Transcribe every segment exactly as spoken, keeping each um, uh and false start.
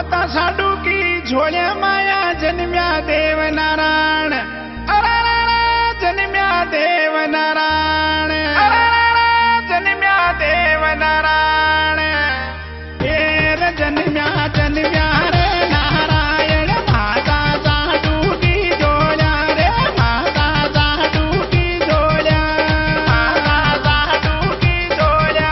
माता साडू की झोल्या माया जन्म्या देव नारायण जन्म्या देव नारायण जन्म्या देव नारायण हेर जन्म्या जन्म्या रे नारायण माता साडू की झोल्या रे माता साडू की झोल्या माता साडू की झोल्या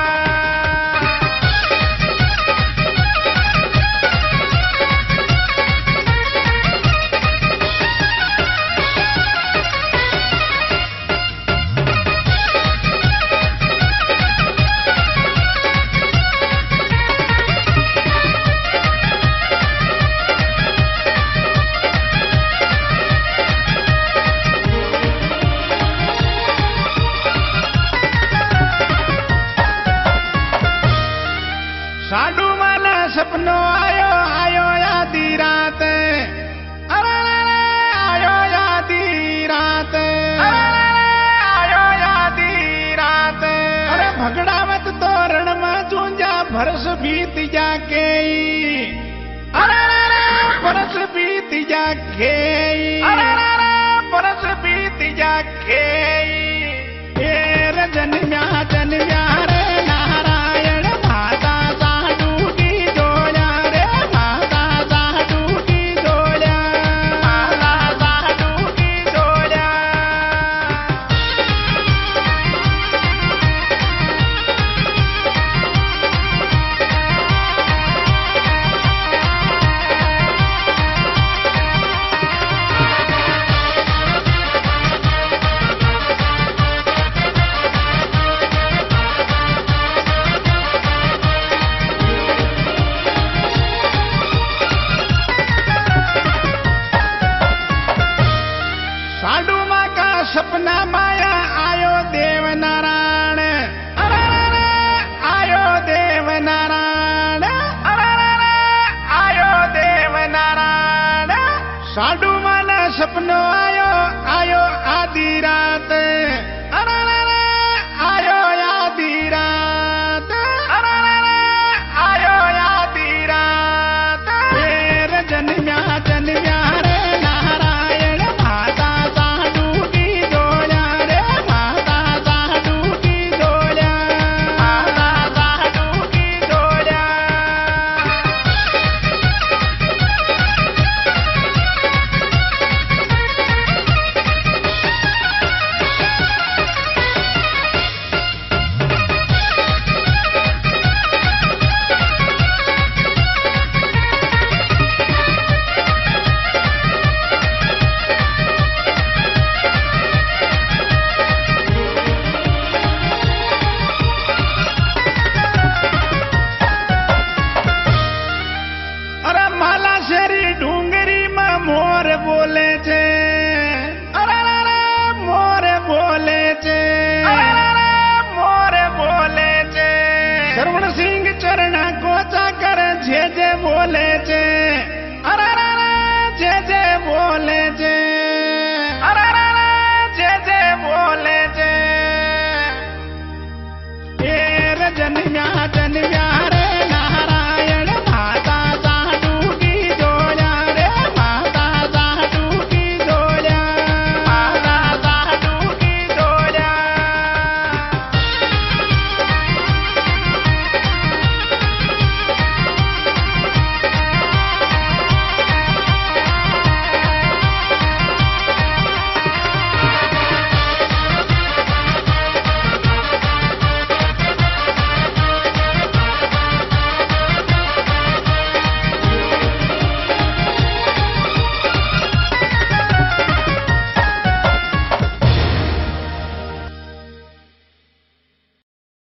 साडू माला सपनो आयो आयो यादी रात अरे आयो यादी रात आयो यादी रात अरे भगड़ावत तोरण में चूंजा भरस बीत जाके अरे बरस बीत जाके अरे बरस बीत जाके हेर जन्म्या जन्म्या रे नारायण माता साडू की झोल्या रे माता साडू की झोल्या माता साडू की झोल्या साडू माँ का सपना माया आयो दे